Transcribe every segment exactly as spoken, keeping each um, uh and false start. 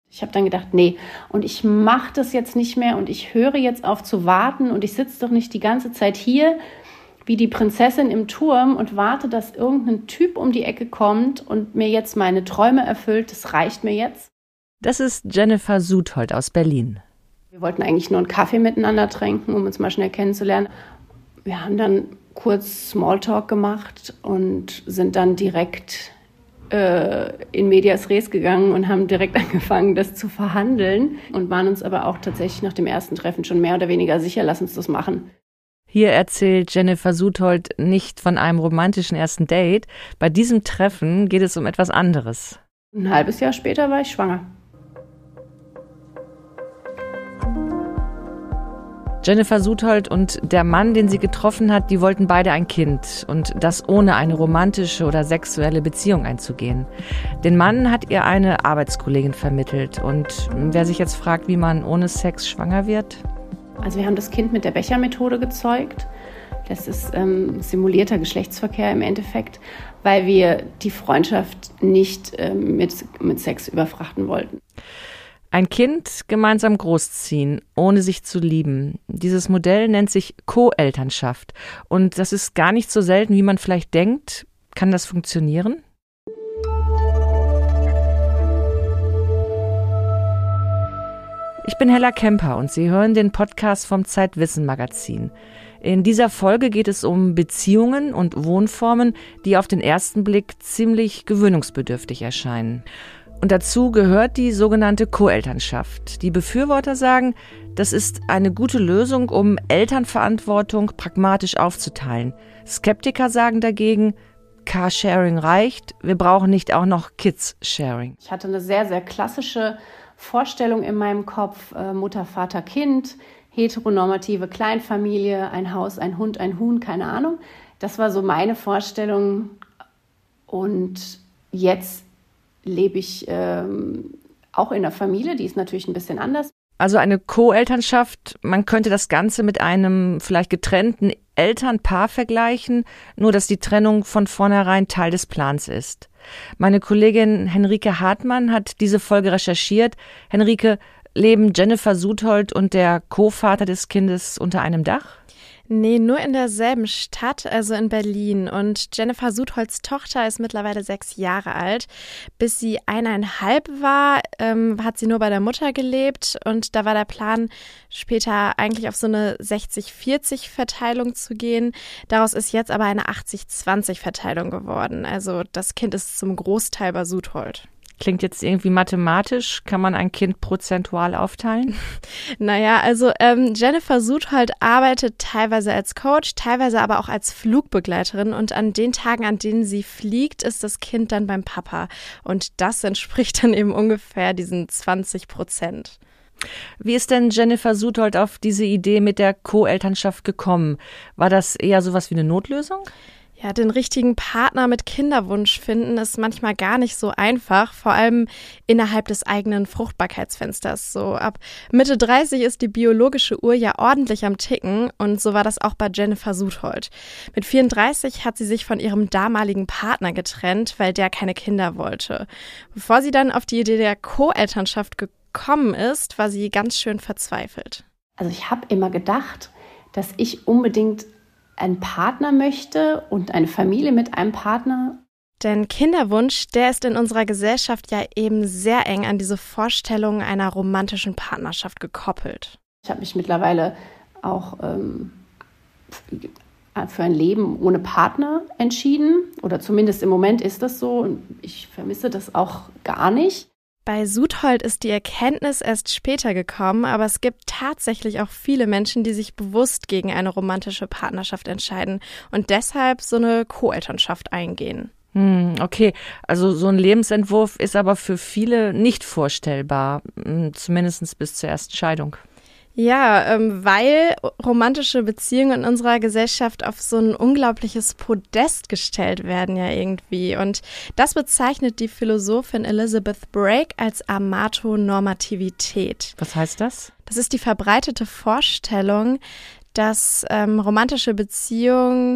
Ich habe dann gedacht, nee, und ich mache das jetzt nicht mehr und ich höre jetzt auf zu warten und ich sitze doch nicht die ganze Zeit hier wie die Prinzessin im Turm und warte, dass irgendein Typ um die Ecke kommt und mir jetzt meine Träume erfüllt. Das reicht mir jetzt. Das ist Jennifer Suthold aus Berlin. Wir wollten eigentlich nur einen Kaffee miteinander trinken, um uns mal schnell kennenzulernen. Wir haben dann kurz Smalltalk gemacht und sind dann direkt äh, in medias res gegangen und haben direkt angefangen, das zu verhandeln und waren uns aber auch tatsächlich nach dem ersten Treffen schon mehr oder weniger sicher, lass uns das machen. Hier erzählt Jennifer Suthold nicht von einem romantischen ersten Date. Bei diesem Treffen geht es um etwas anderes. Ein halbes Jahr später war ich schwanger. Jennifer Suthold und der Mann, den sie getroffen hat, die wollten beide ein Kind und das ohne eine romantische oder sexuelle Beziehung einzugehen. Den Mann hat ihr eine Arbeitskollegin vermittelt und wer sich jetzt fragt, wie man ohne Sex schwanger wird? Also wir haben das Kind mit der Bechermethode gezeugt. Das ist ähm, simulierter Geschlechtsverkehr im Endeffekt, weil wir die Freundschaft nicht ähm, mit, mit Sex überfrachten wollten. Ein Kind gemeinsam großziehen, ohne sich zu lieben. Dieses Modell nennt sich Co-Elternschaft. Und das ist gar nicht so selten, wie man vielleicht denkt. Kann das funktionieren? Ich bin Hella Kemper und Sie hören den Podcast vom Zeitwissen-Magazin. In dieser Folge geht es um Beziehungen und Wohnformen, die auf den ersten Blick ziemlich gewöhnungsbedürftig erscheinen. Und dazu gehört die sogenannte Co-Elternschaft. Die Befürworter sagen, das ist eine gute Lösung, um Elternverantwortung pragmatisch aufzuteilen. Skeptiker sagen dagegen, Carsharing reicht, wir brauchen nicht auch noch Kids-Sharing. Ich hatte eine sehr, sehr klassische Vorstellung in meinem Kopf, äh, Mutter, Vater, Kind, heteronormative Kleinfamilie, ein Haus, ein Hund, ein Huhn, keine Ahnung. Das war so meine Vorstellung und jetzt lebe ich ähm, auch in der Familie, die ist natürlich ein bisschen anders. Also eine Co-Elternschaft, man könnte das Ganze mit einem vielleicht getrennten Elternpaar vergleichen, nur dass die Trennung von vornherein Teil des Plans ist. Meine Kollegin Henrike Hartmann hat diese Folge recherchiert. Henrike, leben Jennifer Suthold und der Co-Vater des Kindes unter einem Dach? Nee, nur in derselben Stadt, also in Berlin. Und Jennifer Sutholds Tochter ist mittlerweile sechs Jahre alt. Bis sie eineinhalb war, ähm, hat sie nur bei der Mutter gelebt. Und da war der Plan, später eigentlich auf so eine sechzig vierzig Verteilung zu gehen. Daraus ist jetzt aber eine achtzig zwanzig Verteilung geworden. Also das Kind ist zum Großteil bei Suthold. Klingt jetzt irgendwie mathematisch. Kann man ein Kind prozentual aufteilen? Naja, also ähm, Jennifer Suthold arbeitet teilweise als Coach, teilweise aber auch als Flugbegleiterin. Und an den Tagen, an denen sie fliegt, ist das Kind dann beim Papa. Und das entspricht dann eben ungefähr diesen zwanzig Prozent. Wie ist denn Jennifer Suthold auf diese Idee mit der Co-Elternschaft gekommen? War das eher sowas wie eine Notlösung? Ja, den richtigen Partner mit Kinderwunsch finden ist manchmal gar nicht so einfach, vor allem innerhalb des eigenen Fruchtbarkeitsfensters. So ab Mitte dreißig ist die biologische Uhr ja ordentlich am Ticken und so war das auch bei Jennifer Suthold. Mit vierunddreißig hat sie sich von ihrem damaligen Partner getrennt, weil der keine Kinder wollte. Bevor sie dann auf die Idee der Co-Elternschaft gekommen ist, war sie ganz schön verzweifelt. Also ich habe immer gedacht, dass ich unbedingt einen Partner möchte und eine Familie mit einem Partner. Denn Kinderwunsch, der ist in unserer Gesellschaft ja eben sehr eng an diese Vorstellung einer romantischen Partnerschaft gekoppelt. Ich habe mich mittlerweile auch ähm, für ein Leben ohne Partner entschieden. Oder zumindest im Moment ist das so. Und ich vermisse das auch gar nicht. Bei Suthold ist die Erkenntnis erst später gekommen, aber es gibt tatsächlich auch viele Menschen, die sich bewusst gegen eine romantische Partnerschaft entscheiden und deshalb so eine Co-Elternschaft eingehen. Hm, okay, also so ein Lebensentwurf ist aber für viele nicht vorstellbar, zumindest bis zur ersten Scheidung. Ja, ähm, weil romantische Beziehungen in unserer Gesellschaft auf so ein unglaubliches Podest gestellt werden ja irgendwie. Und das bezeichnet die Philosophin Elizabeth Brake als Amatonormativität. Was heißt das? Das ist die verbreitete Vorstellung, dass ähm, romantische Beziehungen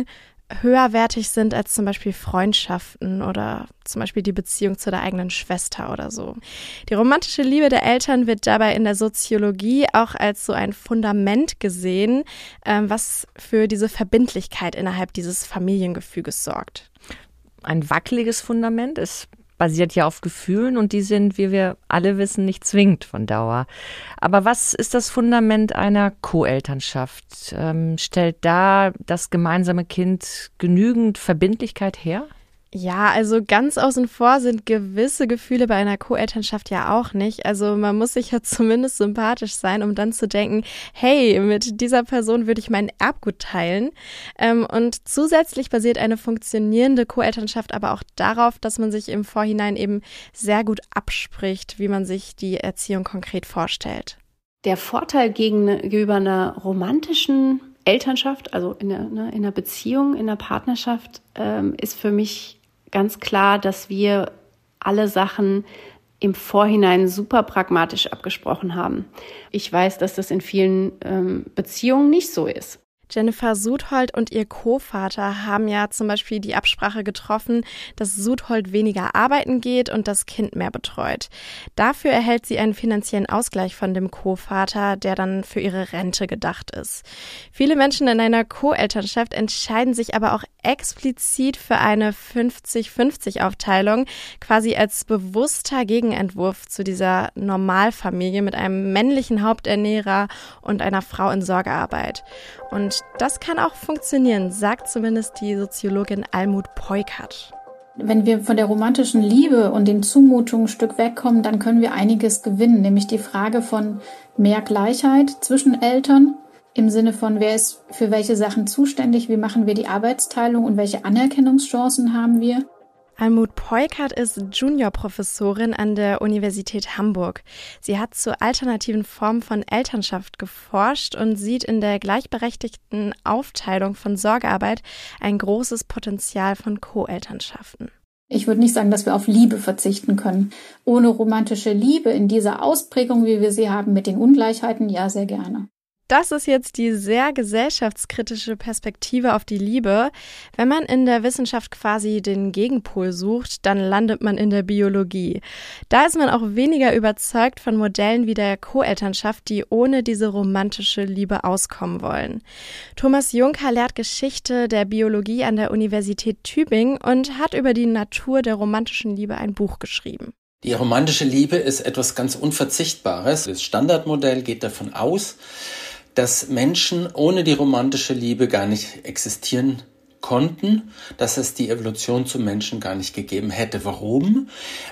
höherwertig sind als zum Beispiel Freundschaften oder zum Beispiel die Beziehung zu der eigenen Schwester oder so. Die romantische Liebe der Eltern wird dabei in der Soziologie auch als so ein Fundament gesehen, ähm, was für diese Verbindlichkeit innerhalb dieses Familiengefüges sorgt. Ein wackeliges Fundament ist basiert ja auf Gefühlen und die sind, wie wir alle wissen, nicht zwingend von Dauer. Aber was ist das Fundament einer Co-Elternschaft? Ähm, stellt da das gemeinsame Kind genügend Verbindlichkeit her? Ja, also ganz außen vor sind gewisse Gefühle bei einer Co-Elternschaft ja auch nicht. Also man muss sich ja zumindest sympathisch sein, um dann zu denken, hey, mit dieser Person würde ich mein Erbgut teilen. Ähm, und zusätzlich basiert eine funktionierende Co-Elternschaft aber auch darauf, dass man sich im Vorhinein eben sehr gut abspricht, wie man sich die Erziehung konkret vorstellt. Der Vorteil gegenüber einer romantischen Elternschaft, also in einer, in einer Beziehung, in einer Partnerschaft, ähm, ist für mich ganz klar, dass wir alle Sachen im Vorhinein super pragmatisch abgesprochen haben. Ich weiß, dass das in vielen ähm, Beziehungen nicht so ist. Jennifer Sudhold und ihr Co-Vater haben ja zum Beispiel die Absprache getroffen, dass Sudhold weniger arbeiten geht und das Kind mehr betreut. Dafür erhält sie einen finanziellen Ausgleich von dem Co-Vater, der dann für ihre Rente gedacht ist. Viele Menschen in einer Co-Elternschaft entscheiden sich aber auch explizit für eine fünfzig fünfzig Aufteilung, quasi als bewusster Gegenentwurf zu dieser Normalfamilie mit einem männlichen Haupternährer und einer Frau in Sorgearbeit. Und das kann auch funktionieren, sagt zumindest die Soziologin Almut Peukert. Wenn wir von der romantischen Liebe und den Zumutungen ein Stück wegkommen, dann können wir einiges gewinnen, nämlich die Frage von mehr Gleichheit zwischen Eltern im Sinne von, wer ist für welche Sachen zuständig, wie machen wir die Arbeitsteilung und welche Anerkennungschancen haben wir. Almut Peukert ist Juniorprofessorin an der Universität Hamburg. Sie hat zu alternativen Formen von Elternschaft geforscht und sieht in der gleichberechtigten Aufteilung von Sorgearbeit ein großes Potenzial von Co-Elternschaften. Ich würde nicht sagen, dass wir auf Liebe verzichten können. Ohne romantische Liebe in dieser Ausprägung, wie wir sie haben, mit den Ungleichheiten, ja, sehr gerne. Das ist jetzt die sehr gesellschaftskritische Perspektive auf die Liebe. Wenn man in der Wissenschaft quasi den Gegenpol sucht, dann landet man in der Biologie. Da ist man auch weniger überzeugt von Modellen wie der Co-Elternschaft, die ohne diese romantische Liebe auskommen wollen. Thomas Juncker lehrt Geschichte der Biologie an der Universität Tübingen und hat über die Natur der romantischen Liebe ein Buch geschrieben. Die romantische Liebe ist etwas ganz Unverzichtbares. Das Standardmodell geht davon aus, dass Menschen ohne die romantische Liebe gar nicht existieren konnten, dass es die Evolution zum Menschen gar nicht gegeben hätte. Warum?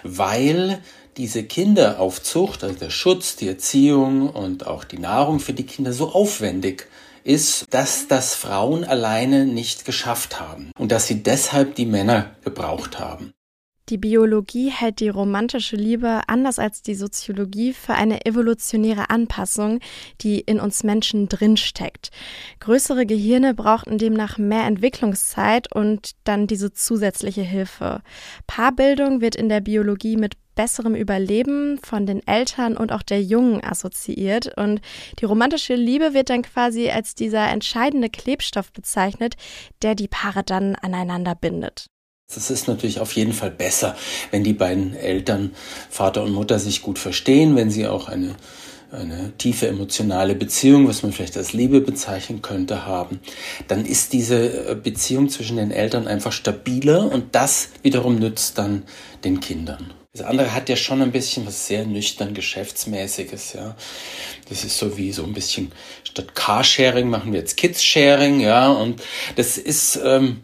Weil diese Kinderaufzucht, also der Schutz, die Erziehung und auch die Nahrung für die Kinder so aufwendig ist, dass das Frauen alleine nicht geschafft haben und dass sie deshalb die Männer gebraucht haben. Die Biologie hält die romantische Liebe, anders als die Soziologie, für eine evolutionäre Anpassung, die in uns Menschen drinsteckt. Größere Gehirne brauchten demnach mehr Entwicklungszeit und dann diese zusätzliche Hilfe. Paarbildung wird in der Biologie mit besserem Überleben von den Eltern und auch der Jungen assoziiert. Und die romantische Liebe wird dann quasi als dieser entscheidende Klebstoff bezeichnet, der die Paare dann aneinander bindet. Es ist natürlich auf jeden Fall besser, wenn die beiden Eltern, Vater und Mutter, sich gut verstehen, wenn sie auch eine, eine tiefe emotionale Beziehung, was man vielleicht als Liebe bezeichnen könnte, haben. Dann ist diese Beziehung zwischen den Eltern einfach stabiler und das wiederum nützt dann den Kindern. Das andere hat ja schon ein bisschen was sehr nüchtern Geschäftsmäßiges, ja. Das ist so wie so ein bisschen, statt Carsharing machen wir jetzt Kids-Sharing, ja, und das ist ähm,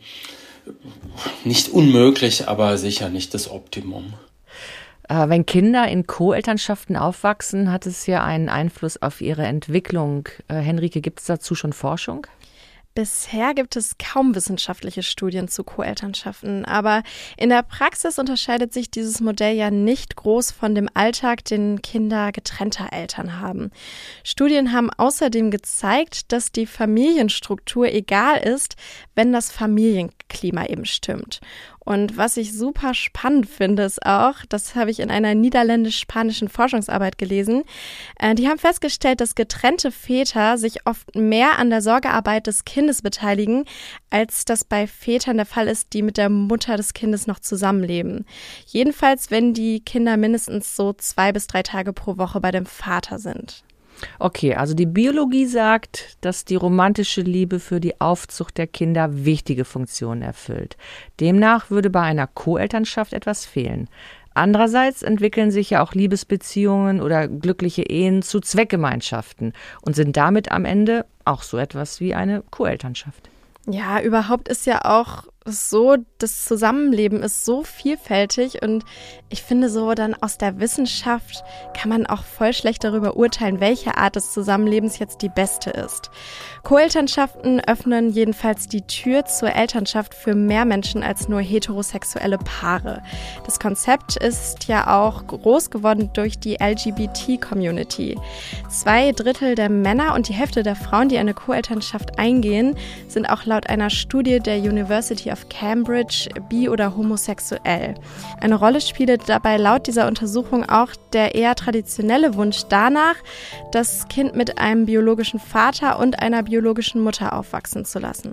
nicht unmöglich, aber sicher nicht das Optimum. Äh, wenn Kinder in Co-Elternschaften aufwachsen, hat es ja einen Einfluss auf ihre Entwicklung. Äh, Henrike, gibt es dazu schon Forschung? Bisher gibt es kaum wissenschaftliche Studien zu Co-Elternschaften, aber in der Praxis unterscheidet sich dieses Modell ja nicht groß von dem Alltag, den Kinder getrennter Eltern haben. Studien haben außerdem gezeigt, dass die Familienstruktur egal ist, wenn das Familien Sprachklima eben stimmt. Und was ich super spannend finde, ist auch, das habe ich in einer niederländisch-spanischen Forschungsarbeit gelesen, äh, die haben festgestellt, dass getrennte Väter sich oft mehr an der Sorgearbeit des Kindes beteiligen, als das bei Vätern der Fall ist, die mit der Mutter des Kindes noch zusammenleben. Jedenfalls, wenn die Kinder mindestens so zwei bis drei Tage pro Woche bei dem Vater sind. Okay, also die Biologie sagt, dass die romantische Liebe für die Aufzucht der Kinder wichtige Funktionen erfüllt. Demnach würde bei einer Co-Elternschaft etwas fehlen. Andererseits entwickeln sich ja auch Liebesbeziehungen oder glückliche Ehen zu Zweckgemeinschaften und sind damit am Ende auch so etwas wie eine Co-Elternschaft. Ja, überhaupt ist ja auch so, das Zusammenleben ist so vielfältig und ich finde so dann aus der Wissenschaft kann man auch voll schlecht darüber urteilen, welche Art des Zusammenlebens jetzt die beste ist. Co-Elternschaften öffnen jedenfalls die Tür zur Elternschaft für mehr Menschen als nur heterosexuelle Paare. Das Konzept ist ja auch groß geworden durch die L G B T-Community. Zwei Drittel der Männer und die Hälfte der Frauen, die eine Co-Elternschaft eingehen, sind auch laut einer Studie der University of Cambridge bi- oder homosexuell. Eine Rolle spielt dabei laut dieser Untersuchung auch der eher traditionelle Wunsch danach, das Kind mit einem biologischen Vater und einer biologischen Mutter aufwachsen zu lassen.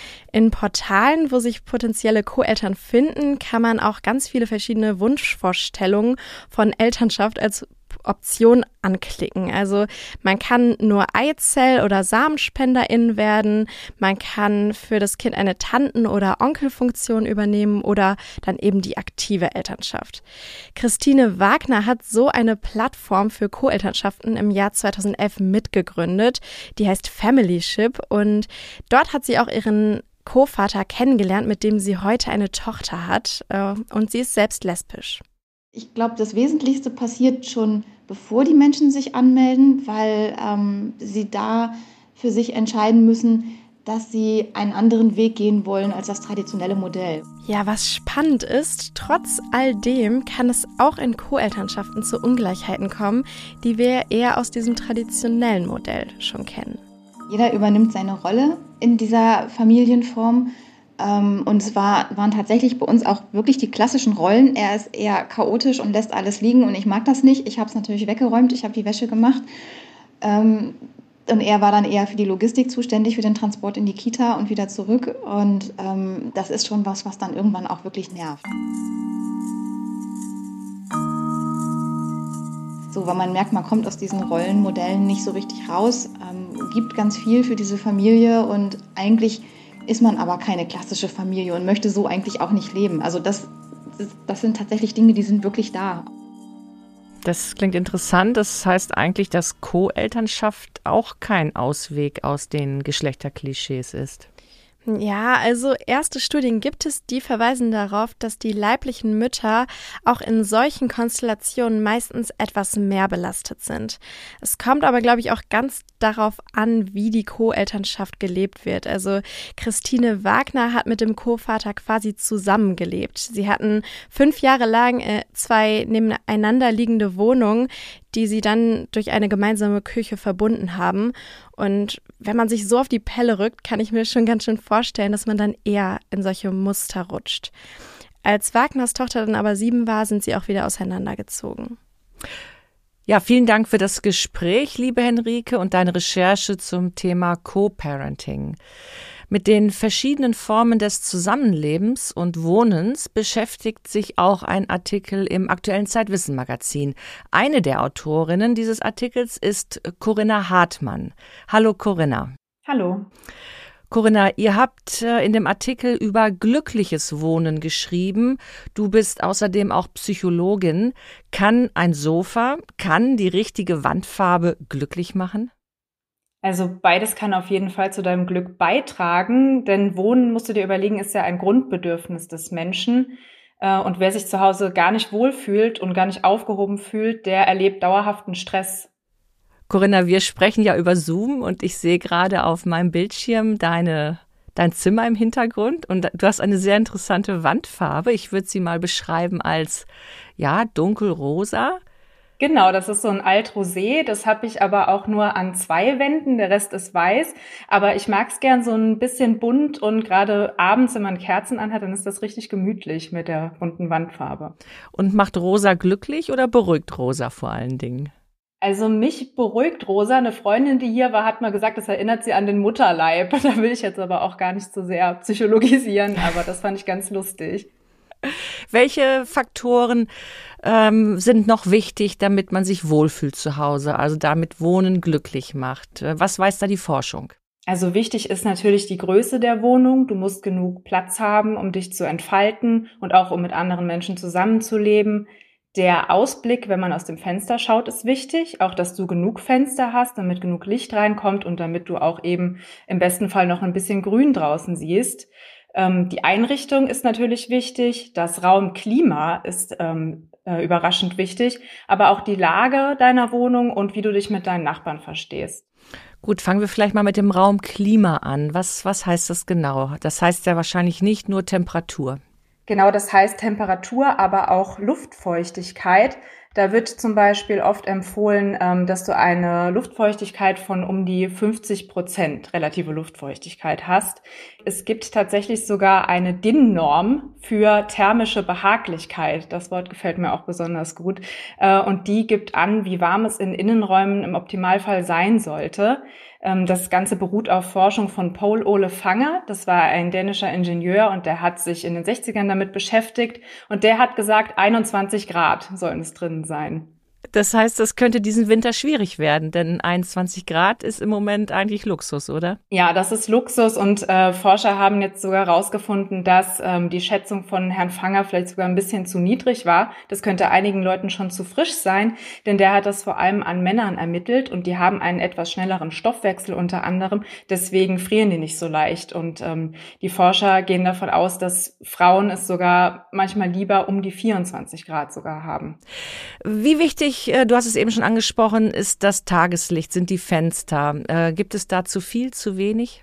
In Portalen, wo sich potenzielle Co-Eltern finden, kann man auch ganz viele verschiedene Wunschvorstellungen von Elternschaft als Option anklicken. Also man kann nur Eizell- oder SamenspenderInnen werden, man kann für das Kind eine Tanten- oder Onkelfunktion übernehmen oder dann eben die aktive Elternschaft. Christine Wagner hat so eine Plattform für Co-Elternschaften im Jahr zweitausendelf mitgegründet, die heißt Familyship und dort hat sie auch ihren Co-Vater kennengelernt, mit dem sie heute eine Tochter hat und sie ist selbst lesbisch. Ich glaube, das Wesentlichste passiert schon, bevor die Menschen sich anmelden, weil ähm, sie da für sich entscheiden müssen, dass sie einen anderen Weg gehen wollen als das traditionelle Modell. Ja, was spannend ist, trotz all dem kann es auch in Co-Elternschaften zu Ungleichheiten kommen, die wir eher aus diesem traditionellen Modell schon kennen. Jeder übernimmt seine Rolle in dieser Familienform. Und es war, waren tatsächlich bei uns auch wirklich die klassischen Rollen. Er ist eher chaotisch und lässt alles liegen und ich mag das nicht. Ich habe es natürlich weggeräumt, ich habe die Wäsche gemacht. Und er war dann eher für die Logistik zuständig, für den Transport in die Kita und wieder zurück. Und das ist schon was, was dann irgendwann auch wirklich nervt. So, weil man merkt, man kommt aus diesen Rollenmodellen nicht so richtig raus, gibt ganz viel für diese Familie und eigentlich ist man aber keine klassische Familie und möchte so eigentlich auch nicht leben. Also das, das sind tatsächlich Dinge, die sind wirklich da. Das klingt interessant. Das heißt eigentlich, dass Co-Elternschaft auch kein Ausweg aus den Geschlechterklischees ist. Ja, also erste Studien gibt es, die verweisen darauf, dass die leiblichen Mütter auch in solchen Konstellationen meistens etwas mehr belastet sind. Es kommt aber, glaube ich, auch ganz darauf an, wie die Co-Elternschaft gelebt wird. Also Christine Wagner hat mit dem Co-Vater quasi zusammengelebt. Sie hatten fünf Jahre lang äh, zwei nebeneinander liegende Wohnungen, die sie dann durch eine gemeinsame Küche verbunden haben. Und wenn man sich so auf die Pelle rückt, kann ich mir schon ganz schön vorstellen, dass man dann eher in solche Muster rutscht. Als Wagners Tochter dann aber sieben war, sind sie auch wieder auseinandergezogen. Ja, vielen Dank für das Gespräch, liebe Henrike, und deine Recherche zum Thema Co-Parenting. Mit den verschiedenen Formen des Zusammenlebens und Wohnens beschäftigt sich auch ein Artikel im aktuellen Zeitwissen-Magazin. Eine der Autorinnen dieses Artikels ist Corinna Hartmann. Hallo Corinna. Hallo. Corinna, ihr habt in dem Artikel über glückliches Wohnen geschrieben. Du bist außerdem auch Psychologin. Kann ein Sofa, kann die richtige Wandfarbe glücklich machen? Also beides kann auf jeden Fall zu deinem Glück beitragen, denn Wohnen, musst du dir überlegen, ist ja ein Grundbedürfnis des Menschen. Und wer sich zu Hause gar nicht wohlfühlt und gar nicht aufgehoben fühlt, der erlebt dauerhaften Stress. Corinna, wir sprechen ja über Zoom und ich sehe gerade auf meinem Bildschirm deine, dein Zimmer im Hintergrund und du hast eine sehr interessante Wandfarbe. Ich würde sie mal beschreiben als, ja, dunkelrosa. Genau, das ist so ein Alt-Rosé. Das habe ich aber auch nur an zwei Wänden. Der Rest ist weiß. Aber ich mag es gern so ein bisschen bunt und gerade abends, wenn man Kerzen anhat, dann ist das richtig gemütlich mit der bunten Wandfarbe. Und macht rosa glücklich oder beruhigt rosa vor allen Dingen? Also mich beruhigt rosa. Eine Freundin, die hier war, hat mal gesagt, das erinnert sie an den Mutterleib. Da will ich jetzt aber auch gar nicht so sehr psychologisieren, aber das fand ich ganz lustig. Welche Faktoren ähm, sind noch wichtig, damit man sich wohlfühlt zu Hause, also damit Wohnen glücklich macht? Was weiß da die Forschung? Also wichtig ist natürlich die Größe der Wohnung. Du musst genug Platz haben, um dich zu entfalten und auch um mit anderen Menschen zusammenzuleben. Der Ausblick, wenn man aus dem Fenster schaut, ist wichtig. Auch, dass du genug Fenster hast, damit genug Licht reinkommt und damit du auch eben im besten Fall noch ein bisschen Grün draußen siehst. Ähm, die Einrichtung ist natürlich wichtig. Das Raumklima ist ähm, äh, überraschend wichtig. Aber auch die Lage deiner Wohnung und wie du dich mit deinen Nachbarn verstehst. Gut, fangen wir vielleicht mal mit dem Raumklima an. Was, was heißt das genau? Das heißt ja wahrscheinlich nicht nur Temperatur. Genau, das heißt Temperatur, aber auch Luftfeuchtigkeit. Da wird zum Beispiel oft empfohlen, dass du eine Luftfeuchtigkeit von um die fünfzig Prozent relative Luftfeuchtigkeit hast. Es gibt tatsächlich sogar eine D I N-Norm für thermische Behaglichkeit. Das Wort gefällt mir auch besonders gut. Und die gibt an, wie warm es in Innenräumen im Optimalfall sein sollte. Das Ganze beruht auf Forschung von Paul Ole Fanger. Das war ein dänischer Ingenieur und der hat sich in den sechzigern damit beschäftigt. Und der hat gesagt, einundzwanzig Grad sollen es drin sein. Das heißt, das könnte diesen Winter schwierig werden, denn einundzwanzig Grad ist im Moment eigentlich Luxus, oder? Ja, das ist Luxus und äh, Forscher haben jetzt sogar herausgefunden, dass ähm, die Schätzung von Herrn Fanger vielleicht sogar ein bisschen zu niedrig war. Das könnte einigen Leuten schon zu frisch sein, denn der hat das vor allem an Männern ermittelt und die haben einen etwas schnelleren Stoffwechsel unter anderem. Deswegen frieren die nicht so leicht und ähm, die Forscher gehen davon aus, dass Frauen es sogar manchmal lieber um die vierundzwanzig Grad sogar haben. Wie wichtig, du hast es eben schon angesprochen, ist das Tageslicht, sind die Fenster. Äh, gibt es da zu viel, zu wenig?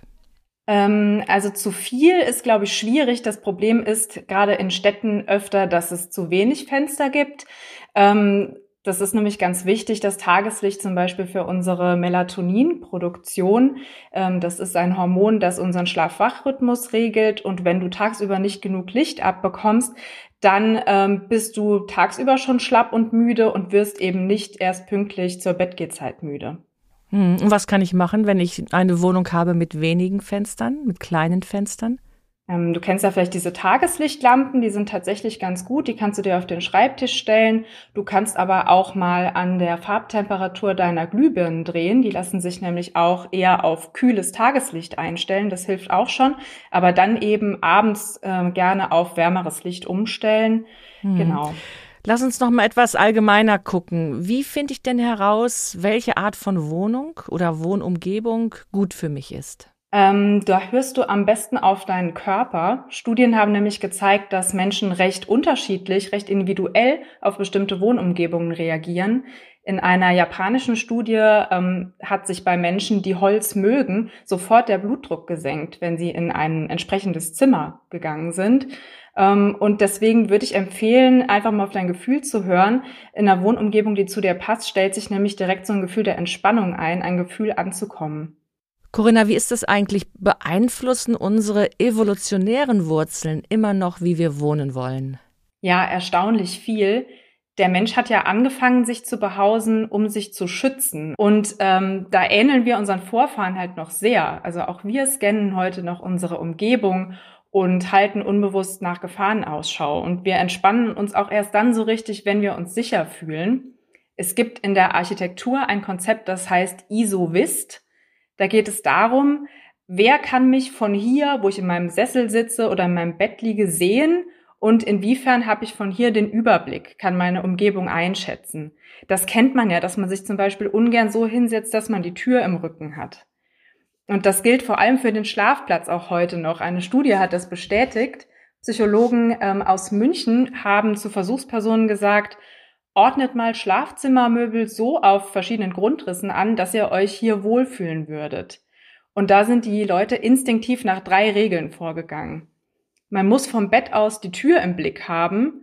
Ähm, also zu viel ist, glaube ich, schwierig. Das Problem ist gerade in Städten öfter, dass es zu wenig Fenster gibt. Ähm, das ist nämlich ganz wichtig, das Tageslicht zum Beispiel für unsere Melatoninproduktion. Ähm, das ist ein Hormon, das unseren Schlaf-Wach-Rhythmus regelt. Und wenn du tagsüber nicht genug Licht abbekommst, dann ähm, bist du tagsüber schon schlapp und müde und wirst eben nicht erst pünktlich zur Bettgehzeit müde. Hm. Und was kann ich machen, wenn ich eine Wohnung habe mit wenigen Fenstern, mit kleinen Fenstern? Ähm, du kennst ja vielleicht diese Tageslichtlampen, die sind tatsächlich ganz gut, die kannst du dir auf den Schreibtisch stellen. Du kannst aber auch mal an der Farbtemperatur deiner Glühbirnen drehen. Die lassen sich nämlich auch eher auf kühles Tageslicht einstellen, das hilft auch schon. Aber dann eben abends äh, gerne auf wärmeres Licht umstellen. Hm. Genau. Lass uns noch mal etwas allgemeiner gucken. Wie finde ich denn heraus, welche Art von Wohnung oder Wohnumgebung gut für mich ist? Ähm, da hörst du am besten auf deinen Körper. Studien haben nämlich gezeigt, dass Menschen recht unterschiedlich, recht individuell auf bestimmte Wohnumgebungen reagieren. In einer japanischen Studie ähm, hat sich bei Menschen, die Holz mögen, sofort der Blutdruck gesenkt, wenn sie in ein entsprechendes Zimmer gegangen sind. Ähm, und deswegen würde ich empfehlen, einfach mal auf dein Gefühl zu hören. In einer Wohnumgebung, die zu dir passt, stellt sich nämlich direkt so ein Gefühl der Entspannung ein, ein Gefühl anzukommen. Corinna, wie ist das eigentlich? Beeinflussen unsere evolutionären Wurzeln immer noch, wie wir wohnen wollen? Ja, erstaunlich viel. Der Mensch hat ja angefangen, sich zu behausen, um sich zu schützen. Und ähm, da ähneln wir unseren Vorfahren halt noch sehr. Also auch wir scannen heute noch unsere Umgebung und halten unbewusst nach Gefahren Ausschau. Und wir entspannen uns auch erst dann so richtig, wenn wir uns sicher fühlen. Es gibt in der Architektur ein Konzept, das heißt ISO-Vist. Da geht es darum, wer kann mich von hier, wo ich in meinem Sessel sitze oder in meinem Bett liege, sehen und inwiefern habe ich von hier den Überblick, kann meine Umgebung einschätzen. Das kennt man ja, dass man sich zum Beispiel ungern so hinsetzt, dass man die Tür im Rücken hat. Und das gilt vor allem für den Schlafplatz auch heute noch. Eine Studie hat das bestätigt. Psychologen ähm, aus München haben zu Versuchspersonen gesagt, ordnet mal Schlafzimmermöbel so auf verschiedenen Grundrissen an, dass ihr euch hier wohlfühlen würdet. Und da sind die Leute instinktiv nach drei Regeln vorgegangen. Man muss vom Bett aus die Tür im Blick haben,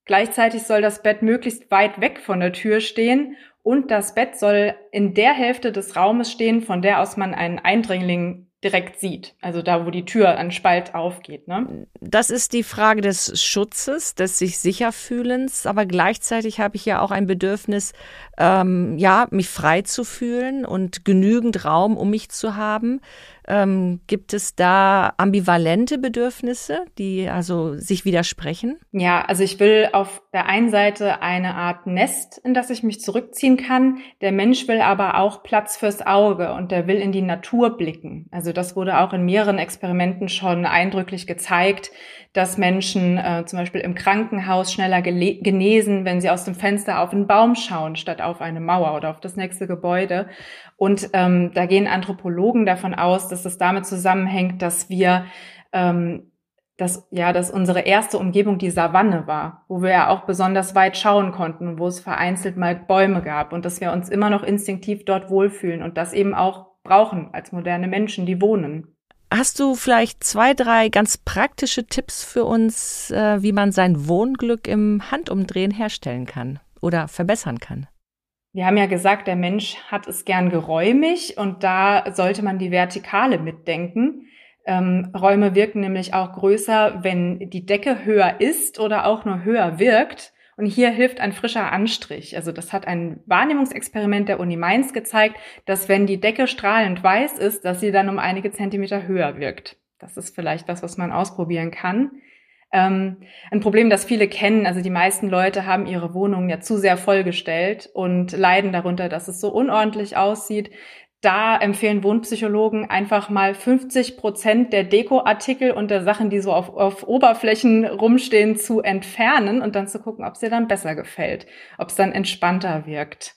Gleichzeitig soll das Bett möglichst weit weg von der Tür stehen und das Bett soll in der Hälfte des Raumes stehen, von der aus man einen Eindringling direkt sieht. Also da, wo die Tür an Spalt aufgeht. Ne? Das ist die Frage des Schutzes, des sich sicher fühlens, aber gleichzeitig habe ich ja auch ein Bedürfnis, ähm, ja, mich frei zu fühlen und genügend Raum um mich zu haben. Ähm, gibt es da ambivalente Bedürfnisse, die also sich widersprechen? Ja, also ich will auf der einen Seite eine Art Nest, in das ich mich zurückziehen kann. Der Mensch will aber auch Platz fürs Auge und der will in die Natur blicken. Also das wurde auch in mehreren Experimenten schon eindrücklich gezeigt, dass Menschen äh, zum Beispiel im Krankenhaus schneller gele- genesen, wenn sie aus dem Fenster auf einen Baum schauen, statt auf eine Mauer oder auf das nächste Gebäude. Und ähm, da gehen Anthropologen davon aus, dass es damit zusammenhängt, dass wir, ähm, dass ja, dass unsere erste Umgebung die Savanne war, wo wir ja auch besonders weit schauen konnten und wo es vereinzelt mal Bäume gab und dass wir uns immer noch instinktiv dort wohlfühlen und das eben auch brauchen als moderne Menschen, die wohnen. Hast du vielleicht zwei, drei ganz praktische Tipps für uns, äh, wie man sein Wohnglück im Handumdrehen herstellen kann oder verbessern kann? Wir haben ja gesagt, der Mensch hat es gern geräumig und da sollte man die Vertikale mitdenken. Ähm, Räume wirken nämlich auch größer, wenn die Decke höher ist oder auch nur höher wirkt. Und hier hilft ein frischer Anstrich. Also das hat ein Wahrnehmungsexperiment der Uni Mainz gezeigt, dass wenn die Decke strahlend weiß ist, dass sie dann um einige Zentimeter höher wirkt. Das ist vielleicht was, was man ausprobieren kann. Ähm, ein Problem, das viele kennen, also die meisten Leute haben ihre Wohnungen ja zu sehr vollgestellt und leiden darunter, dass es so unordentlich aussieht. Da empfehlen Wohnpsychologen einfach mal fünfzig Prozent der Dekoartikel und der Sachen, die so auf, auf Oberflächen rumstehen, zu entfernen und dann zu gucken, ob es dir dann besser gefällt, ob es dann entspannter wirkt.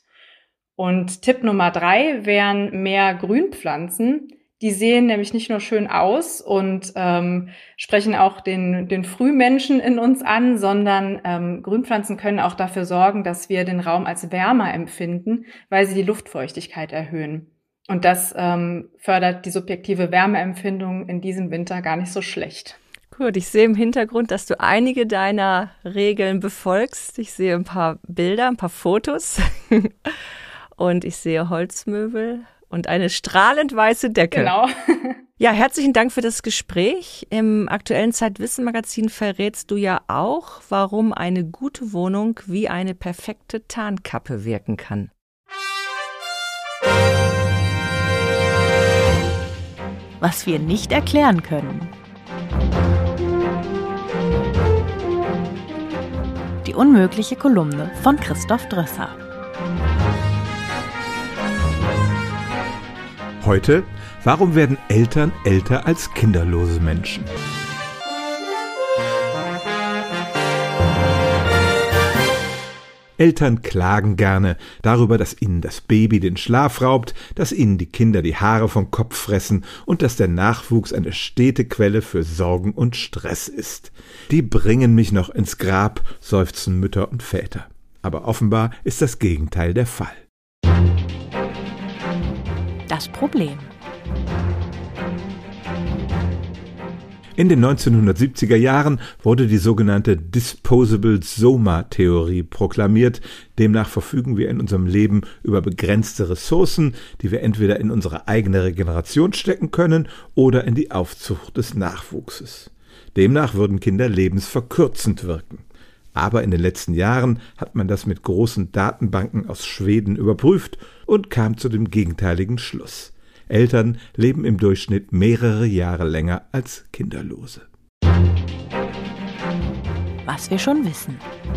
Und Tipp Nummer drei wären mehr Grünpflanzen. Die sehen nämlich nicht nur schön aus und ähm, sprechen auch den, den Frühmenschen in uns an, sondern ähm, Grünpflanzen können auch dafür sorgen, dass wir den Raum als wärmer empfinden, weil sie die Luftfeuchtigkeit erhöhen. Und das ähm, fördert die subjektive Wärmeempfindung in diesem Winter gar nicht so schlecht. Gut, ich sehe im Hintergrund, dass du einige deiner Regeln befolgst. Ich sehe ein paar Bilder, ein paar Fotos und ich sehe Holzmöbel und eine strahlend weiße Decke. Genau. Ja, herzlichen Dank für das Gespräch. Im aktuellen Zeitwissen-Magazin verrätst du ja auch, warum eine gute Wohnung wie eine perfekte Tarnkappe wirken kann. Was wir nicht erklären können. Die unmögliche Kolumne von Christoph Drösser. Heute, warum werden Eltern älter als kinderlose Menschen? Eltern klagen gerne darüber, dass ihnen das Baby den Schlaf raubt, dass ihnen die Kinder die Haare vom Kopf fressen und dass der Nachwuchs eine stete Quelle für Sorgen und Stress ist. Die bringen mich noch ins Grab, seufzen Mütter und Väter. Aber offenbar ist das Gegenteil der Fall. Das Problem. In den neunzehnhundertsiebziger Jahren wurde die sogenannte Disposable-Soma-Theorie proklamiert. Demnach verfügen wir in unserem Leben über begrenzte Ressourcen, die wir entweder in unsere eigene Regeneration stecken können oder in die Aufzucht des Nachwuchses. Demnach würden Kinder lebensverkürzend wirken. Aber in den letzten Jahren hat man das mit großen Datenbanken aus Schweden überprüft und kam zu dem gegenteiligen Schluss. Eltern leben im Durchschnitt mehrere Jahre länger als Kinderlose. Was wir schon wissen.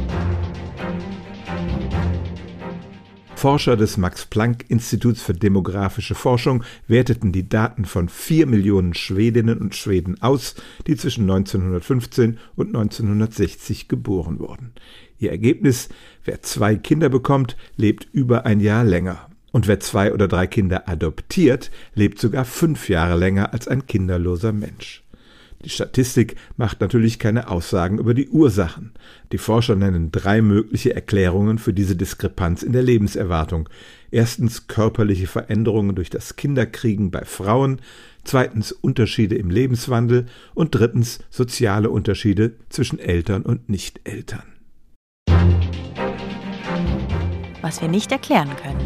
Forscher des Max-Planck-Instituts für demografische Forschung werteten die Daten von vier Millionen Schwedinnen und Schweden aus, die zwischen neunzehnhundertfünfzehn und neunzehnhundertsechzig geboren wurden. Ihr Ergebnis: Wer zwei Kinder bekommt, lebt über ein Jahr länger. Und wer zwei oder drei Kinder adoptiert, lebt sogar fünf Jahre länger als ein kinderloser Mensch. Die Statistik macht natürlich keine Aussagen über die Ursachen. Die Forscher nennen drei mögliche Erklärungen für diese Diskrepanz in der Lebenserwartung. Erstens körperliche Veränderungen durch das Kinderkriegen bei Frauen, zweitens Unterschiede im Lebenswandel und drittens soziale Unterschiede zwischen Eltern und Nicht-Eltern. was wir nicht erklären können.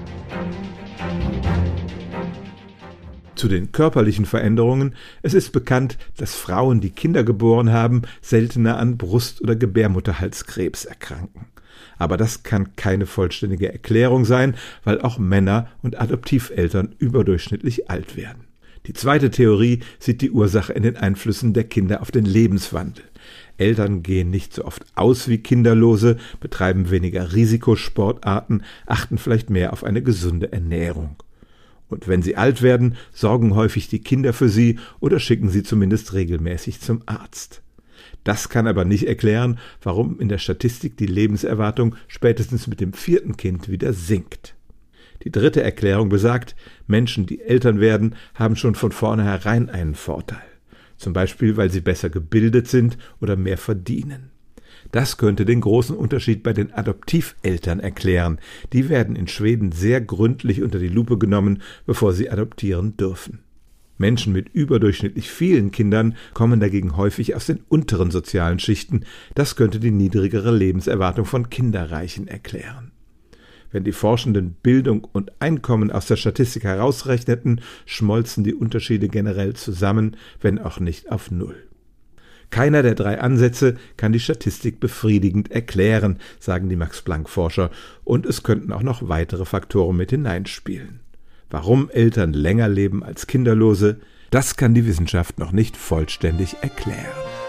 Zu den körperlichen Veränderungen. Es ist bekannt, dass Frauen, die Kinder geboren haben, seltener an Brust- oder Gebärmutterhalskrebs erkranken. Aber das kann keine vollständige Erklärung sein, weil auch Männer und Adoptiveltern überdurchschnittlich alt werden. Die zweite Theorie sieht die Ursache in den Einflüssen der Kinder auf den Lebenswandel. Eltern gehen nicht so oft aus wie Kinderlose, betreiben weniger Risikosportarten, achten vielleicht mehr auf eine gesunde Ernährung. Und wenn sie alt werden, sorgen häufig die Kinder für sie oder schicken sie zumindest regelmäßig zum Arzt. Das kann aber nicht erklären, warum in der Statistik die Lebenserwartung spätestens mit dem vierten Kind wieder sinkt. Die dritte Erklärung besagt, Menschen, die Eltern werden, haben schon von vornherein einen Vorteil. Zum Beispiel, weil sie besser gebildet sind oder mehr verdienen. Das könnte den großen Unterschied bei den Adoptiveltern erklären. Die werden in Schweden sehr gründlich unter die Lupe genommen, bevor sie adoptieren dürfen. Menschen mit überdurchschnittlich vielen Kindern kommen dagegen häufig aus den unteren sozialen Schichten. Das könnte die niedrigere Lebenserwartung von Kinderreichen erklären. Wenn die Forschenden Bildung und Einkommen aus der Statistik herausrechneten, schmolzen die Unterschiede generell zusammen, wenn auch nicht auf Null. Keiner der drei Ansätze kann die Statistik befriedigend erklären, sagen die Max-Planck-Forscher, und es könnten auch noch weitere Faktoren mit hineinspielen. Warum Eltern länger leben als Kinderlose, das kann die Wissenschaft noch nicht vollständig erklären.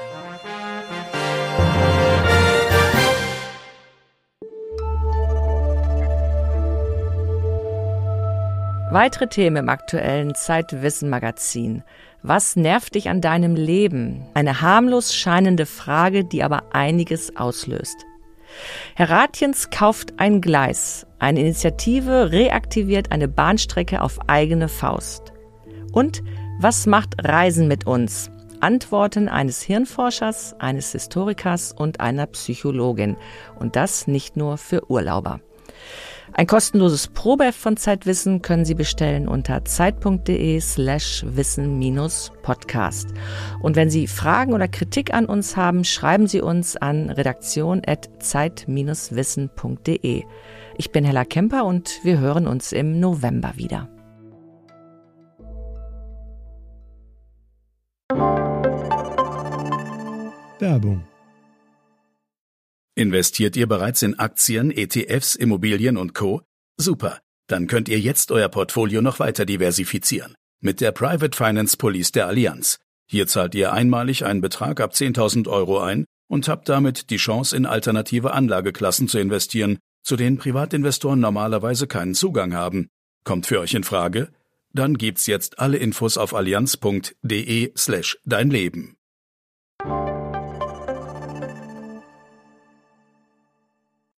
Weitere Themen im aktuellen Zeit-Wissen-Magazin. Was nervt dich an deinem Leben? Eine harmlos scheinende Frage, die aber einiges auslöst. Herr Ratjens kauft ein Gleis. Eine Initiative reaktiviert eine Bahnstrecke auf eigene Faust. Und was macht Reisen mit uns? Antworten eines Hirnforschers, eines Historikers und einer Psychologin. Und das nicht nur für Urlauber. Ein kostenloses Probeheft von Zeitwissen können Sie bestellen unter zeit.de slash wissen minus podcast. Und wenn Sie Fragen oder Kritik an uns haben, schreiben Sie uns an redaktion at zeit dash wissen punkt de. Ich bin Hella Kemper und wir hören uns im November wieder. Werbung. Investiert ihr bereits in Aktien, E T Fs, Immobilien und Co.? Super, dann könnt ihr jetzt euer Portfolio noch weiter diversifizieren. Mit der Private Finance Police der Allianz. Hier zahlt ihr einmalig einen Betrag ab zehntausend Euro ein und habt damit die Chance, in alternative Anlageklassen zu investieren, zu denen Privatinvestoren normalerweise keinen Zugang haben. Kommt für euch in Frage? Dann gibt's jetzt alle Infos auf allianz punkt de slash dein Leben.